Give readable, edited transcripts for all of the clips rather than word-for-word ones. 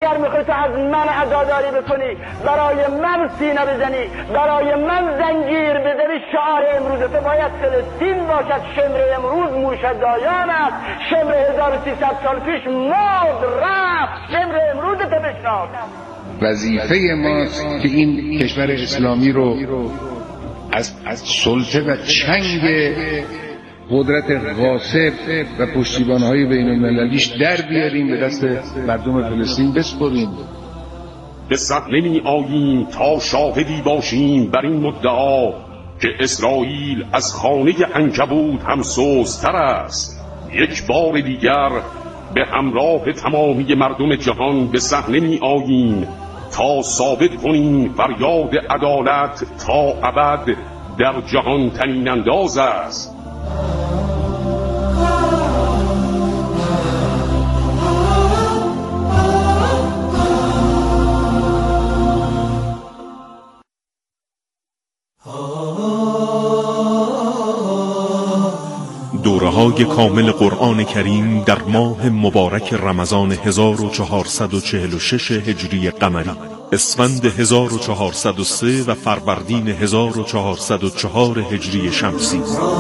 اگر میخوای تو از من عزاداری بکنی، برای من سینه بزنی، برای من زنجیر بزنی، شعار امروز تو باید فلسطین باشد. شمر امروز موشدایان است، شمر 1300 سال پیش مرد رفت، شمر امروز تو بشناس. وظیفه ماست که این کشور اسلامی رو از سلطه و چنگ قدرت غاصب و پشتیبان‌های بین‌المللیش در بیاریم، به دست مردم فلسطین بسپریم. به صحنه می آییم تا شاهدی باشیم بر این مدعا که اسرائیل از خانه عنکبوت هم سست‌تر است. یک بار دیگر به همراه تمامی مردم جهان به صحنه می آییم تا ثابت کنیم فریاد عدالت تا ابد در جهان طنین انداز است. دوره‌های کامل قرآن کریم در ماه مبارک رمضان 1446 هجری قمری، اسفند 1403 و فروردین 1404 هجری شمسی.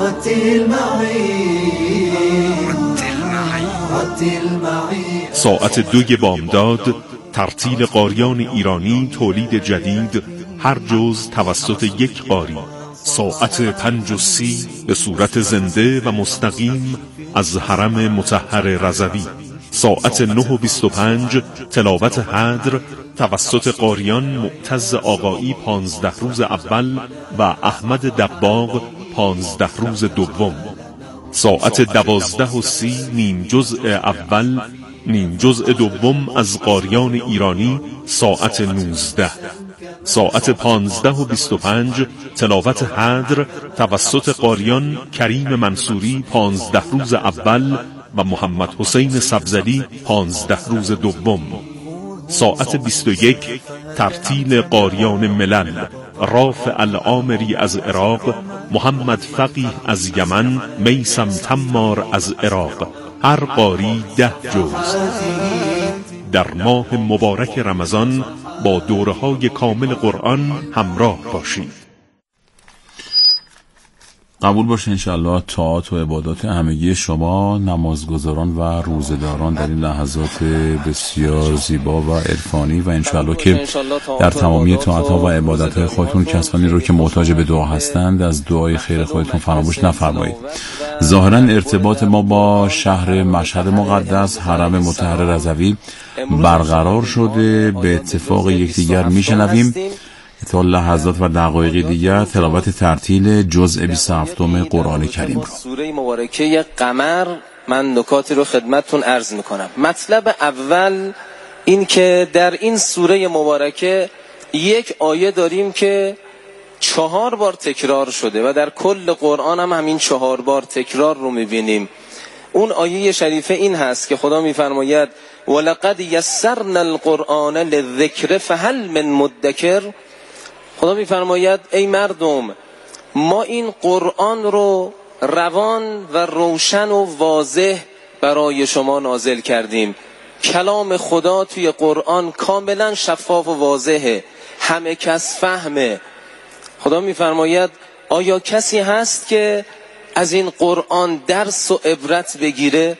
ساعت 2 بامداد، ترتیل قاریان ایرانی، تولید جدید، هر جز توسط یک قاری. ساعت 5:30 به صورت زنده و مستقیم از حرم مطهر رضوی. ساعت 9:25 تلاوت حدر توسط قاریان معتز آقایی 15 روز اول و احمد دباغ 15 روز دوم. ساعت 12:30 نیم جزء اول نیم جزء دوم از قاریان ایرانی ساعت 19. ساعت 15:25 تلاوت حدر توسط قاریان کریم منصوری 15 روز اول و محمد حسین سبزلی 15 روز دوم. ساعت 21 ترتیل قاریان ملل، رافع العامری از عراق، محمد فقیه از یمن، میثم تمار از عراق، هر قاری 10 جز. در ماه مبارک رمضان با دوره‌های کامل قرآن همراه باشید. قبول باشه انشاءالله طاعات و عبادات همگی شما نمازگزاران و روزه‌داران در این لحظات بسیار زیبا و عرفانی و انشاءالله که در تمامی طاعت‌ها و عبادات‌های خودتون کسانی رو که محتاج به دعا هستند از دعای خیر خودتون فراموش نفرمایید. ظاهراً ارتباط ما با شهر مشهد مقدس حرم مطهر رضوی برقرار شده. به اتفاق یکدیگر میشنویم تا لحظات و دقایق دیگر تلاوت ترتیل جزء 27 قرآن کریم رو. سوره مبارکه قمر من نکاتی رو خدمتتون عرض میکنم. مطلب اول این که در این سوره مبارکه یک آیه داریم که 4 بار تکرار شده و در کل قرآن هم همین 4 بار تکرار رو میبینیم. اون آیه شریفه این هست که خدا میفرماید ولقد یسرنا القرآن للذکر فهل من مدکر. خدا میفرماید ای مردم ما این قرآن رو روان و روشن و واضح برای شما نازل کردیم. کلام خدا توی قرآن کاملا شفاف و واضحه، همه کس فهمه. خدا میفرماید آیا کسی هست که از این قرآن درس و عبرت بگیره؟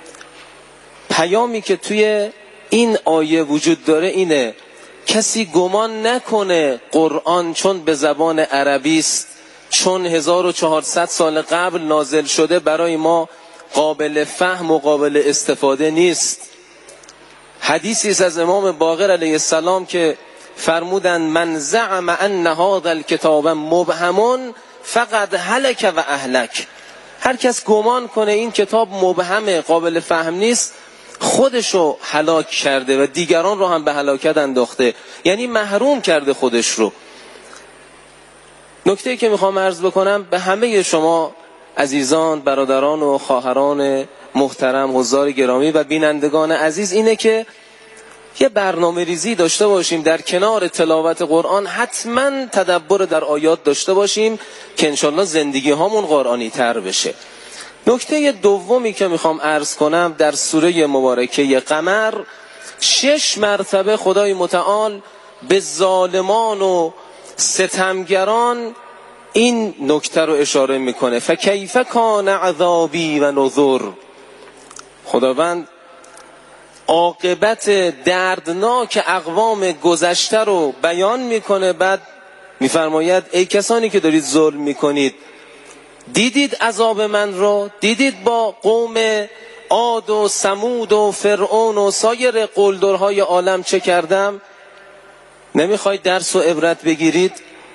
پیامی که توی این آیه وجود داره اینه کسی گمان نکنه قرآن چون به زبان عربی است، چون 1400 سال قبل نازل شده برای ما قابل فهم و قابل استفاده نیست. حدیثی است از امام باقر علیه السلام که فرمودن من زعم ان هذا الکتاب مبهم فقد هلک و اهلک. هر کس گمان کنه این کتاب مبهمه قابل فهم نیست خودشو هلاک کرده و دیگران رو هم به هلاکت انداخته، یعنی محروم کرده خودش رو. نکته‌ای که میخوام عرض بکنم به همه شما عزیزان، برادران و خواهران محترم، حضار گرامی و بینندگان عزیز اینه که یه برنامه ریزی داشته باشیم، در کنار تلاوت قرآن حتما تدبر در آیات داشته باشیم که انشالله زندگی هامون قرآنی تر بشه. نکته دومی که میخوام عرض کنم در سوره مبارکه قمر 6 مرتبه خدای متعال به ظالمان و ستمگران این نکته رو اشاره میکنه. فکیف کان عذابی و نذر. خداوند عاقبت دردناک اقوام گذشته رو بیان میکنه، بعد میفرماید ای کسانی که دارید ظلم میکنید، دیدید عذاب من رو؟ دیدید با قوم عاد و ثمود و فرعون و سایر قلدرهای عالم چه کردم؟ نمیخواید درس و عبرت بگیرید؟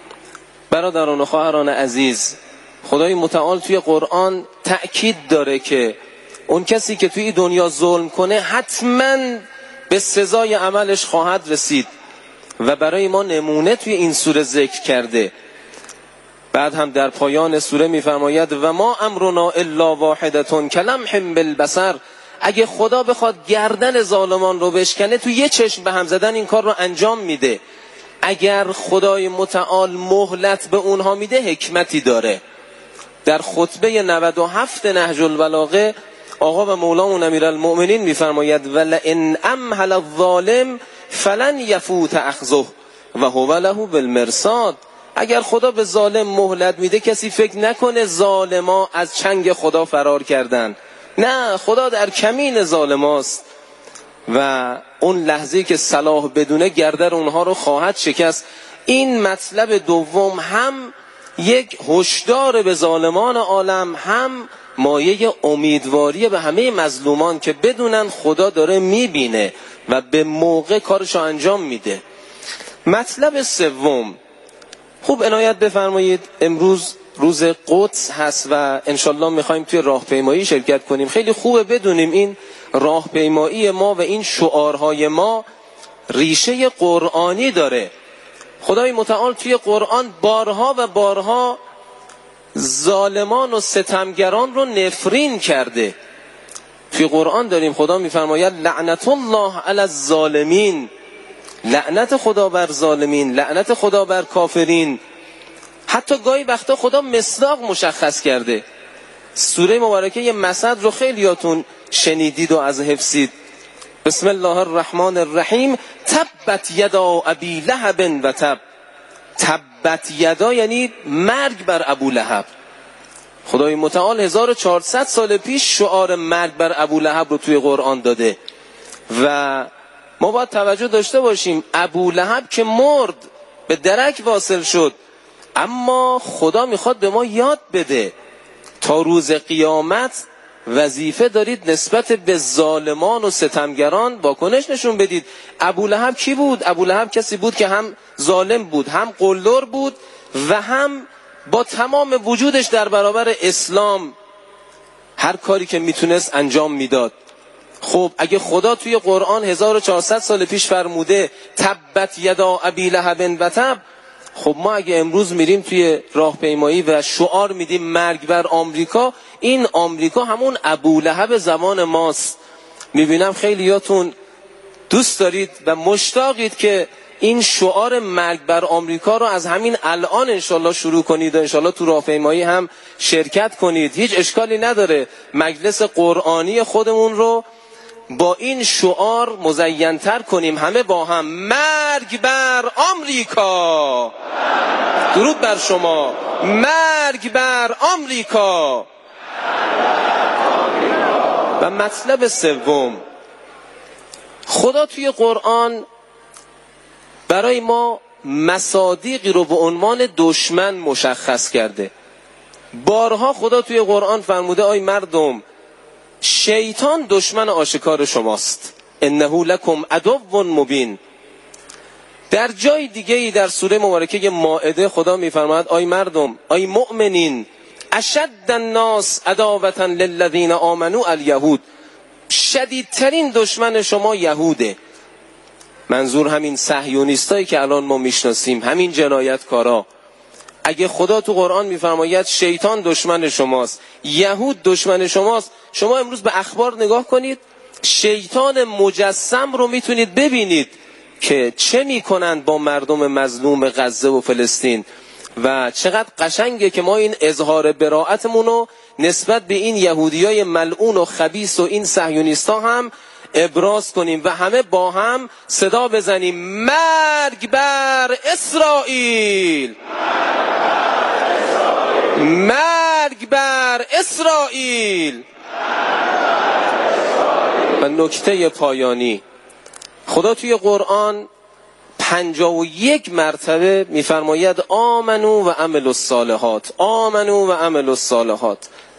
برادران و خواهران عزیز، خدای متعال توی قرآن تأکید داره که اون کسی که توی دنیا ظلم کنه حتما به سزای عملش خواهد رسید و برای ما نمونه توی این سوره ذکر کرده. بعد هم در پایان سوره میفرماید و ما امرنا الا واحدتون کلمح بالبصر. اگه خدا بخواد گردن ظالمان رو بشکنه، تو یه چشم به هم زدن این کار رو انجام میده. اگر خدای متعال مهلت به اونها میده حکمتی داره. در خطبه 97 نهج البلاغه آقا و مولامون امیرالمؤمنین میفرماید ولئن امهل الظالم فلن یفوت اخذه و هو له بالمرصاد. اگر خدا به ظالم مهلت میده کسی فکر نکنه ظالما از چنگ خدا فرار کردن. نه، خدا در کمین ظالماست و اون لحظه‌ای که صلاح بدونه گردن اونها رو خواهد شکست. این مطلب دوم هم یک هشدار به ظالمان عالم، هم مایه امیدواری به همه مظلومان که بدونن خدا داره میبینه و به موقع کارشو انجام میده. مطلب سوم، خوب عنایت بفرمایید، امروز روز قدس هست و انشالله میخوایم توی راهپیمایی شرکت کنیم. خیلی خوبه بدونیم این راهپیمایی ما و این شعارهای ما ریشه قرآنی داره. خدای متعال توی قرآن بارها و بارها ظالمان و ستمگران رو نفرین کرده. توی قرآن داریم خدا میفرماید لعنت الله علی الظالمین، لعنت خدا بر ظالمین، لعنت خدا بر کافرین. حتی گاهی وقتا خدا مصداق مشخص کرده. سوره مبارکه مسد رو خیلیاتون شنیدید و از حفظید. بسم الله الرحمن الرحیم تبت یدا ابی لهب و تب. تبت یدا یعنی مرگ بر ابو لهب. خدای متعال 1400 سال پیش شعار مرگ بر ابو لهب رو توی قرآن داده و ما باید توجه داشته باشیم. ابو لهب که مرد، به درک واصل شد، اما خدا میخواد به ما یاد بده تا روز قیامت وظیفه دارید نسبت به ظالمان و ستمگران واکنش نشون بدید. ابو لهب کی بود؟ ابو لهب کسی بود که هم ظالم بود، هم قلدر بود و هم با تمام وجودش در برابر اسلام هر کاری که میتونست انجام میداد. خب اگه خدا توی قرآن 1400 سال پیش فرموده تبت یدا ابی لهب و تب، خب ما اگه امروز میریم توی راهپیمایی و شعار میدیم مرگ بر آمریکا، این آمریکا همون ابو لهب زمان ماست. میبینم خیلیاتون دوست دارید و مشتاقید که این شعار مرگ بر آمریکا رو از همین الان انشالله شروع کنید و انشالله تو راهپیمایی هم شرکت کنید. هیچ اشکالی نداره. مجلس قرآنی خودمون رو با این شعار مزین‌تر کنیم، همه با هم مرگ بر آمریکا. درود بر شما. مرگ بر آمریکا. و مطلب سوم، خدا توی قرآن برای ما مصادیقی رو به عنوان دشمن مشخص کرده. بارها خدا توی قرآن فرموده ای مردم، شیطان دشمن آشکار شماست، انه لکم عدو مبین. در جای دیگه‌ای در سوره مبارکه مائده خدا میفرماید ای مردم، ای مؤمنین، اشد الناس عداوة للذین آمنوا الیهود. شدیدترین دشمن شما یهوده. منظور همین صهیونیستایی که الان ما میشناسیم، همین جنایتکارا. اگه خدا تو قرآن میفرماید شیطان دشمن شماست، یهود دشمن شماست، شما امروز به اخبار نگاه کنید، شیطان مجسم رو میتونید ببینید که چه میکنند با مردم مظلوم غزه و فلسطین. و چقدر قشنگه که ما این اظهار براءتمون رو نسبت به این یهودیای ملعون و خبیث و این صهیونیستا هم ابراز کنیم و همه با هم صدا بزنیم مرگ بر اسرائیل، مرگ بر اسرائیل. و نکته پایانی، خدا توی قرآن 51 مرتبه میفرماید آمنو و عملوا الصالحات، آمنو و عملوا الصالحات.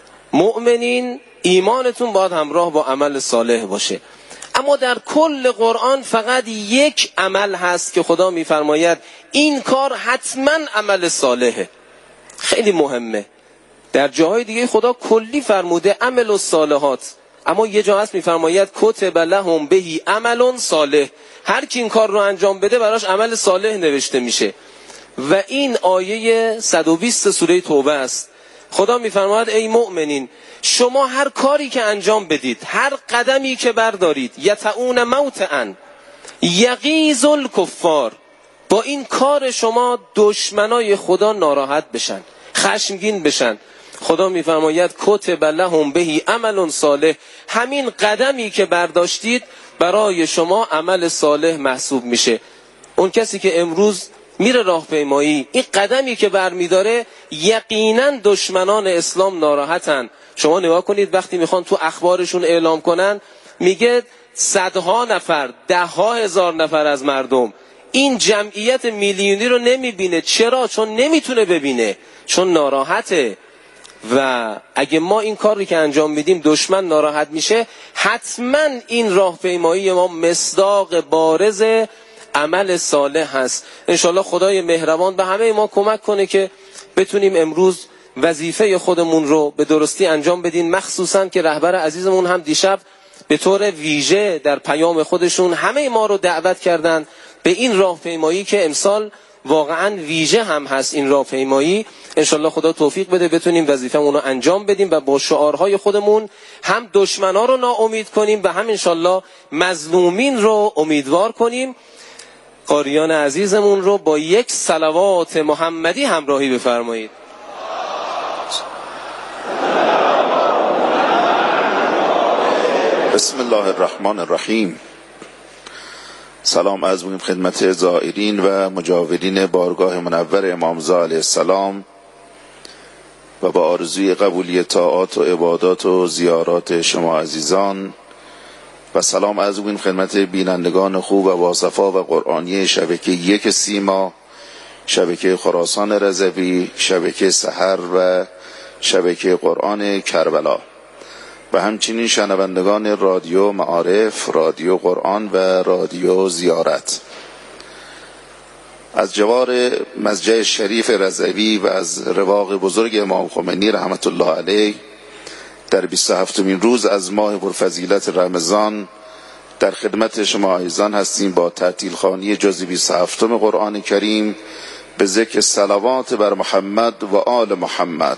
مؤمنین ایمانتون باید همراه با عمل صالح باشه. اما در کل قرآن فقط یک عمل هست که خدا میفرماید این کار حتما عمل صالحه. خیلی مهمه. در جاهای دیگه خدا کلی فرموده عمل الصالحات، اما یه جا هست میفرماید کتب لهم بهی عمل صالح. هر کی این کار رو انجام بده براش عمل صالح نوشته میشه. و این آیه 120 سوره توبه است. خدا میفرماید ای مؤمنین شما هر کاری که انجام بدید، هر قدمی که بردارید، یطعون موطئا یغیظ الکفار، با این کار شما دشمنای خدا ناراحت بشن، خشمگین بشن. خدا میفرماید کتب لهم بهی عمل صالح، همین قدمی که برداشتید برای شما عمل صالح محسوب میشه. اون کسی که امروز میره راهپیمایی، این قدمی که برمیداره یقینا دشمنان اسلام ناراحتن. شما نگاه کنید وقتی میخوان تو اخبارشون اعلام کنن میگه صدها نفر، 10,000 نفر از مردم این جمعیت میلیونی رو نمیبینه. چرا؟ چون نمیتونه ببینه، چون ناراحته. و اگه ما این کاری که انجام میدیم دشمن ناراحت میشه، حتما این راهپیمایی ما مصداق بارز عمل صالح هست. انشالله خدای مهربان به همه ما کمک کنه که بتونیم امروز وظیفه خودمون رو به درستی انجام بدیم، مخصوصا که رهبر عزیزمون هم دیشب به طور ویژه در پیام خودشون همه ما رو دعوت کردن به این راهپیمایی که امسال واقعا ویژه هم هست. این راهپیمایی انشالله خدا توفیق بده بتونیم وظیفه‌مون رو انجام بدیم و با شعارهای خودمون هم دشمنا رو ناامید کنیم و هم انشالله مظلومین رو امیدوار کنیم. قاریان عزیزمون رو با یک صلوات محمدی همراهی بفرمایید. بسم الله الرحمن الرحیم. سلام عرض می‌کنیم خدمت زائرین و مجاورین بارگاه منور امام رضا علیه السلام و با آرزوی قبولی طاعات و عبادات و زیارات شما عزیزان و سلام عرض می‌کنیم خدمت بینندگان خوب و باصفا و قرآنی شبکه یک سیما، شبکه خراسان رضوی، شبکه سحر و شبکه قرآن کربلا و همچنین شنوندگان رادیو معارف، رادیو قرآن و رادیو زیارت. از جوار مسجد شریف رضوی و از رواق بزرگ امام خمینی رحمت الله علیه در 27مین روز از ماه پرفضیلت رمضان در خدمت شما عزیزان هستیم با ترتیل خوانی جزء 27 قرآن کریم به ذکر صلوات بر محمد و آل محمد.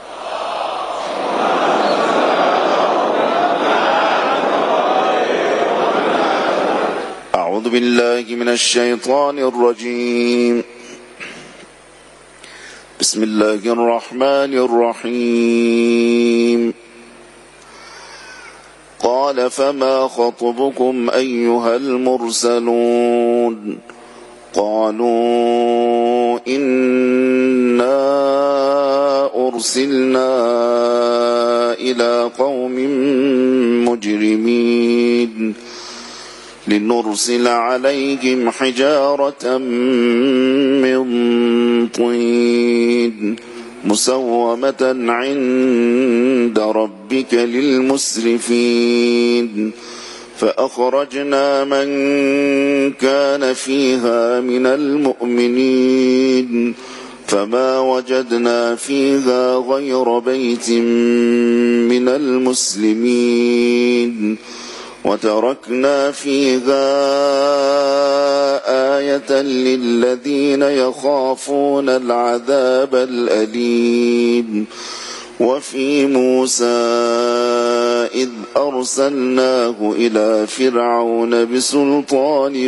أعوذ بالله من الشيطان الرجيم. بسم الله الرحمن الرحيم. قال فما خطبكم أيها المرسلون قالوا إنا أرسلنا إلى قوم مجرمين لنرسل عليهم حجارة من طين مسومة عند ربك للمسرفين فأخرجنا من كان فيها من المؤمنين فما وجدنا فيها غير بيت من المسلمين وتركنا فيها آية للذين يخافون العذاب الأليم وفي موسى إذ أرسلناه إلى فرعون بسلطان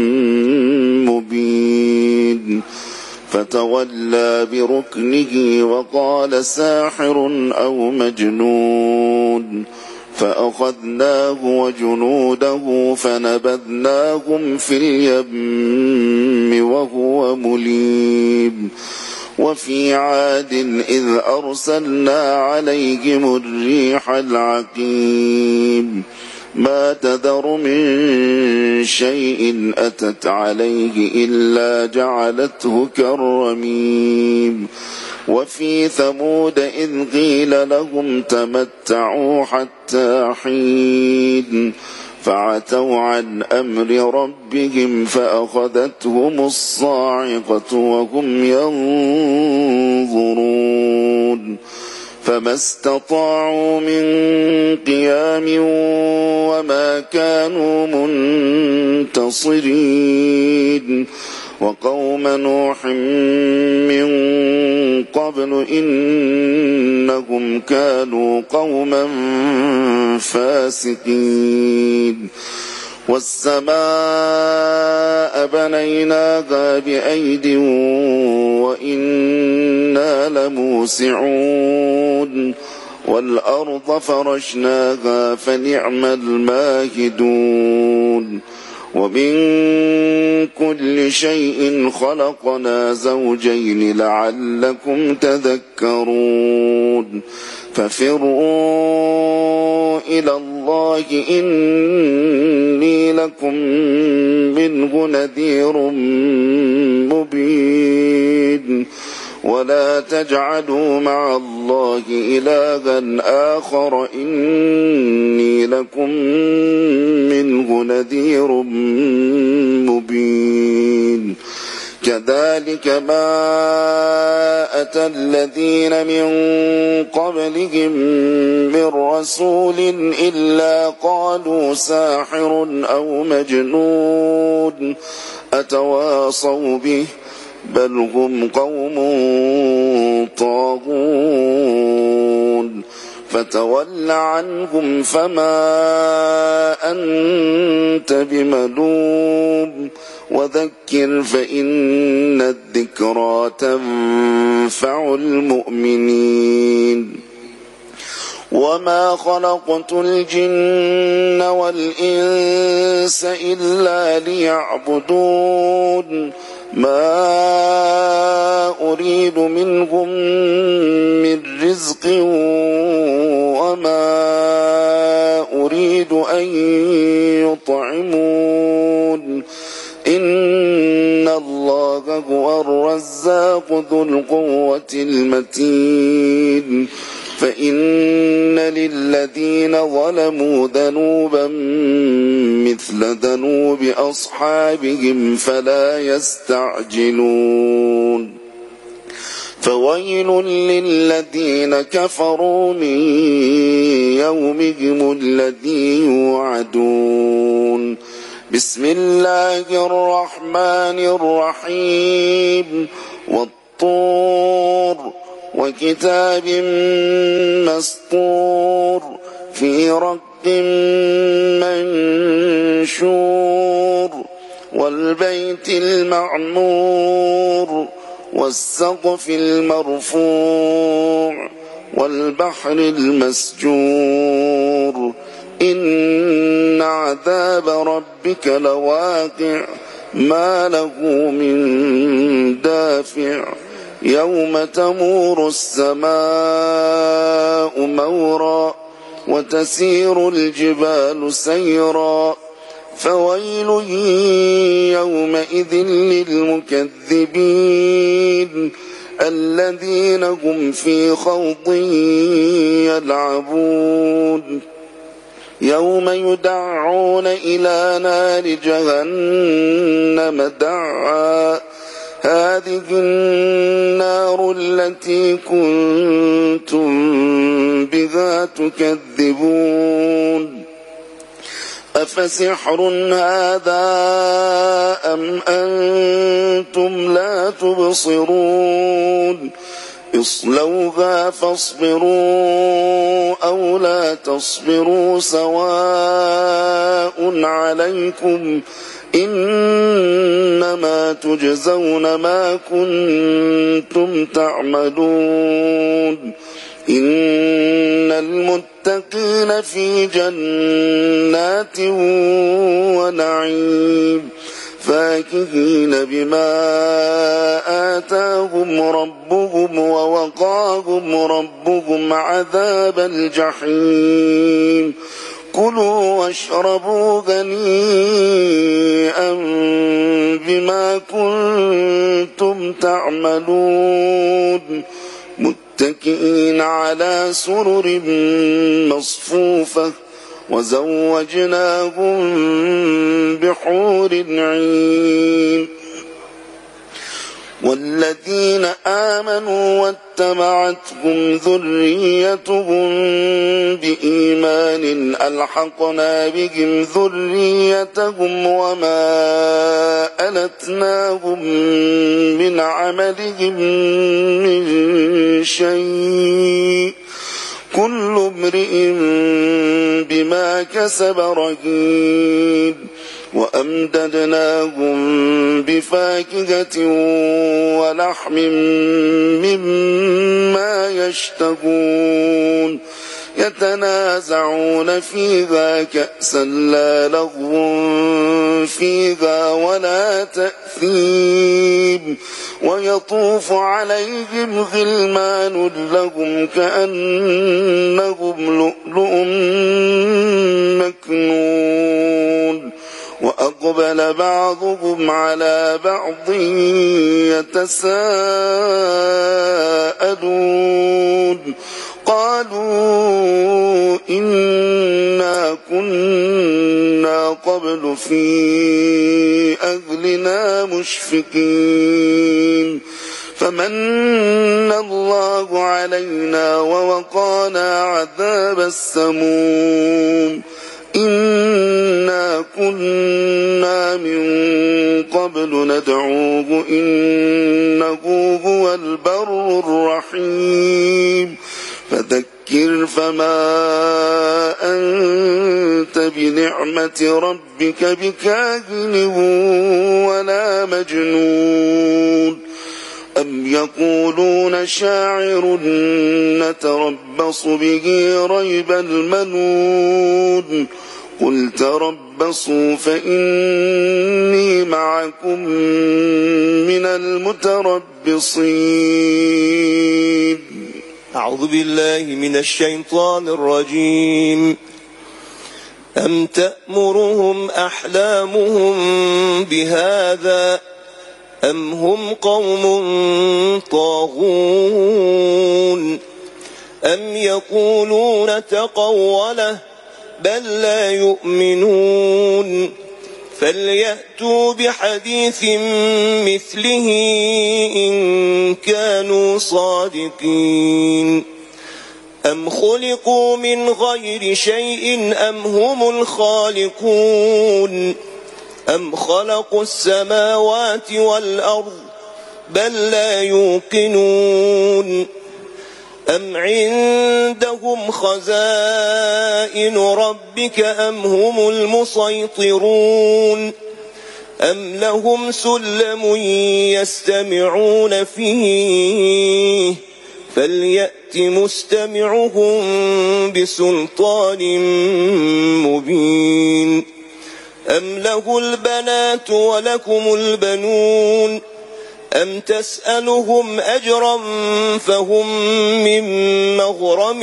مبين فتولى بركنه وقال ساحر أو مجنون فأخذناه وجنوده فنبذناهم في اليم وهو مليم وفي عاد إذ أرسلنا عليهم الريح العقيم ما تذر من شيء أتت عليه إلا جعلته كالرميم وفي ثمود إذ قيل لهم تمتعوا حتى حين فعتوا عن أمر ربهم فأخذتهم الصاعقة وهم ينظرون فما استطاعوا من قيام وما كانوا منتصرين وقوم نوح من قبل إنهم كانوا قوما فاسقين والسماء بنيناها بأيد وإنا لموسعون والأرض فرشناها فنعم الماهدون ومن كل شيء خلقنا زوجين لعلكم تذكرون ففروا إلى الله إني لكم منه نذير مبين ولا تجعلوا مع الله إلها آخر إني لكم منه نذير مبين كذلك ما أتى الذين من قبلهم من رسول إلا قالوا ساحر أو مجنون أتواصوا به بل هم قوم طاغون فتول عنهم فما أنت بملوم وذكر فإن الذكرى تنفع المؤمنين وما خلقت الجن والإنس إلا ليعبدون ما أريد منهم من رزق وما أريد أن يطعمون إن الله هو الرزاق ذو القوة المتين فإن للذين ظلموا ذنوبا مثل ذنوب أصحابهم فلا يستعجلون فويل للذين كفروا من يومهم الذي يوعدون بسم الله الرحمن الرحيم والطور وكتاب مسطور في رق منشور والبيت المعمور والسقف المرفوع والبحر المسجور إن عذاب ربك لواقع ما له من دافع يوم تمور السماء مورا وتسير الجبال سيرا فويل يومئذ للمكذبين الذين هم في خوض يلعبون يوم يدعون إلى نار جهنم دعا هذه النار التي كنتم بها تكذبون أفسحر هذا أم أنتم لا تبصرون اصلوها فاصبروا أو لا تصبروا سواء عليكم إنما تجزون ما كنتم تعملون إن المتقين في جنات ونعيم فاكهين بما آتاهم ربهم ووقاهم ربهم عذاب الجحيم كلوا واشربوا هنيئا بما كنتم تعملون متكئين على سرر مصفوفة وزوجناهم بحور عين والذين آمنوا واتبعتهم ذريتهم بإيمان ألحقنا بهم ذريتهم وما ألتناهم من عملهم من شيء كل امرئ بما كسب رهين وأمددناهم بفاكهة ولحم مما يشتهون يتنازعون فيها كأسا لا لغو فيها ولا تأثيم ويطوف عليهم غلمان لهم كأنهم لؤلؤ مكنون وأقبل بعضهم على بعض يتساءلون قالوا إنا كنا قبل في أهلنا مشفقين فمن الله علينا ووقانا عذاب السموم إنا كنا من قبل ندعوه إنه هو البر الرحيم فذكر فما أنت بنعمة ربك بكاهن ولا مجنون أم يقولون شاعر نتربص به ريب المنون قل تربصوا فإني معكم من المتربصين. أعوذ بالله من الشيطان الرجيم. أم تأمرهم أحلامهم بهذا أم هم قوم طاغون أم يقولون تقوله بل لا يؤمنون فليأتوا بحديث مثله إن كانوا صادقين أم خلقوا من غير شيء أم هم الخالقون أم خلقوا السماوات والأرض بل لا يوقنون أم عندهم خزائن ربك أم هم المسيطرون أم لهم سلم يستمعون فيه فليأت مستمعهم بسلطان مبين أم له البنات ولكم البنون أم تسألهم أجرا فهم من مغرم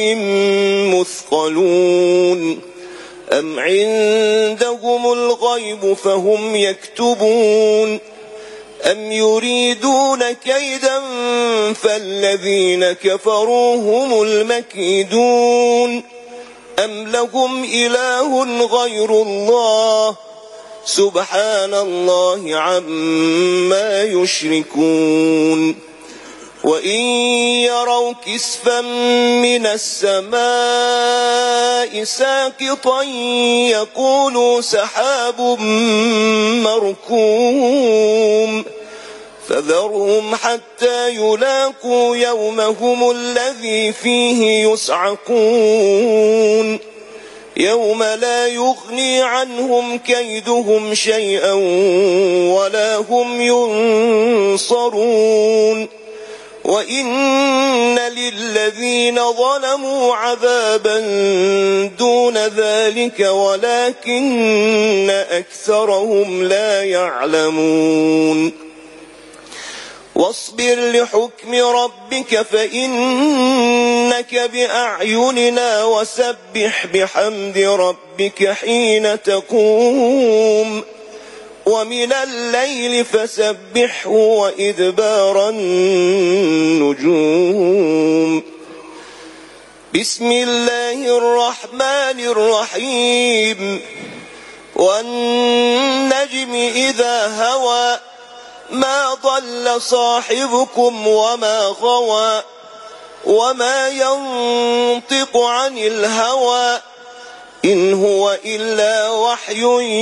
مثقلون أم عندهم الغيب فهم يكتبون أم يريدون كيدا فالذين كفروا هم المكيدون أم لهم إله غير الله سبحان الله عما يشركون وإن يروا كسفا من السماء ساقطا يقولوا سحاب مركوم فذرهم حتى يلاقوا يومهم الذي فيه يصعقون يوم لا يغني عنهم كيدهم شيئا ولا هم ينصرون وإن للذين ظلموا عذابا دون ذلك ولكن أكثرهم لا يعلمون واصبر لحكم ربك فإنك بأعيننا وسبح بحمد ربك حين تقوم ومن الليل فسبحه وإدبار النجوم بسم الله الرحمن الرحيم والنجم إذا هوى ما ضل صاحبكم وما غوى وما ينطق عن الهوى إن هو إلا وحي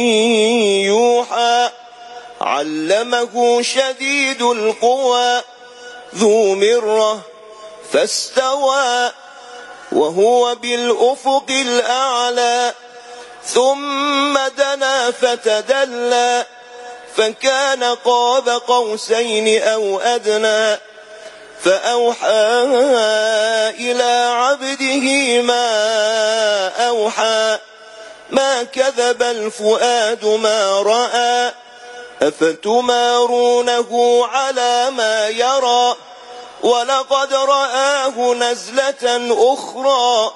يوحى علمه شديد القوى ذو مرة فاستوى وهو بالأفق الأعلى ثم دنا فتدلى فكان قاب قوسين أو أدنى فأوحى إلى عبده ما أوحى ما كذب الفؤاد ما رأى أفتمارونه على ما يرى ولقد رآه نزلة أخرى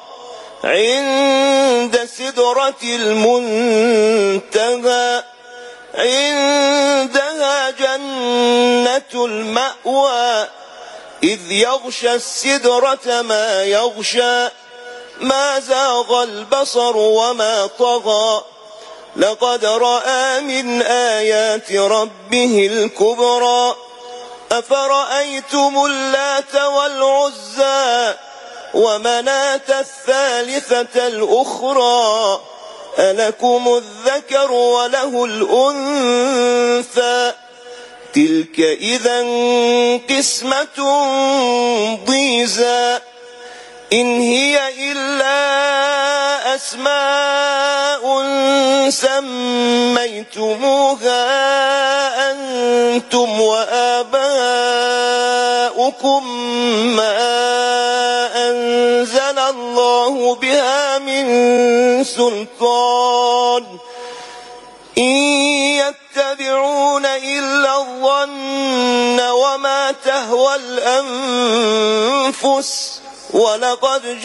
عند سدرة المنتهى عندها جنة المأوى إذ يغشى السدرة ما يغشى ما زاغ البصر وما طغى لقد رأى من آيات ربه الكبرى أفرأيتم اللات والعزى ومناة الثالثة الأخرى ألكم الذكر وله الأنثى تلك إذا قسمة ضيزى إن هي إلا أسماء سميتموها أنتم وآباؤكم ما أنزل الله بها من سلطان إن يتبعون إلا الظن وما تهوى الأنفس ولقد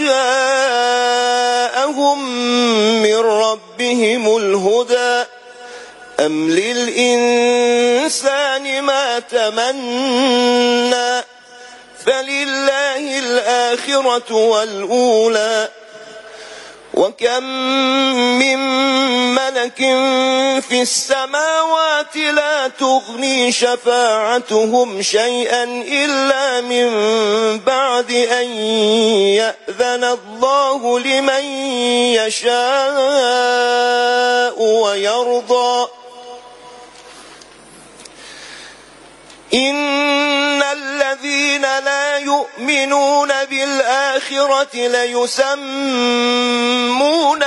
جاءهم من ربهم الهدى أم للإنسان ما تمنى فلله الآخرة والأولى وكم من ملك في السماوات لا تغني شفاعتهم شيئا إلا من بعد أن يأذن الله لمن يشاء ويرضى إن الذين لا يؤمنون بالآخرة ليسمون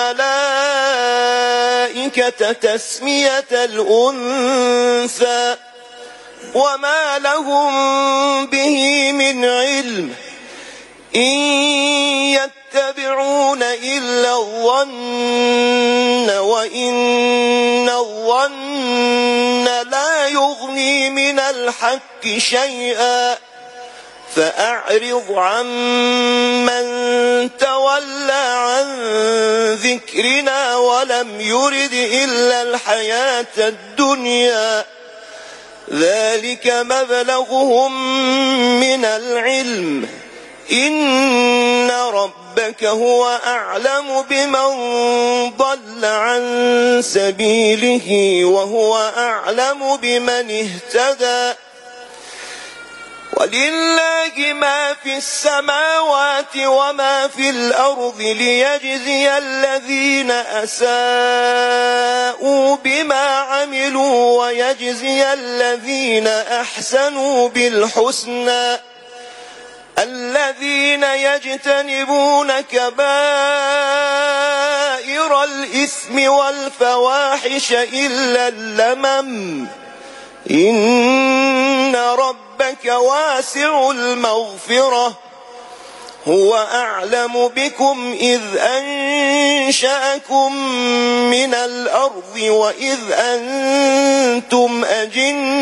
الملائكة تسمية الأنثى وما لهم به من علم إن يتبعون إلا الظن وإن الظن لا يغني من الحق شيئا فأعرض عمن تولى عن ذكرنا ولم يرد إلا الحياة الدنيا ذلك مبلغهم من العلم إن ربك هو أعلم بمن ضل عن سبيله وهو أعلم بمن اهتدى ولله ما في السماوات وما في الأرض ليجزي الذين أساءوا بما عملوا ويجزي الذين أحسنوا بالحسنى الذين يجتنبون كبائر الإثم والفواحش إلا اللمم إن ربك ربك واسع المغفرة هو أعلم بكم إذ أنشأكم من الأرض وإذ أنتم أجنة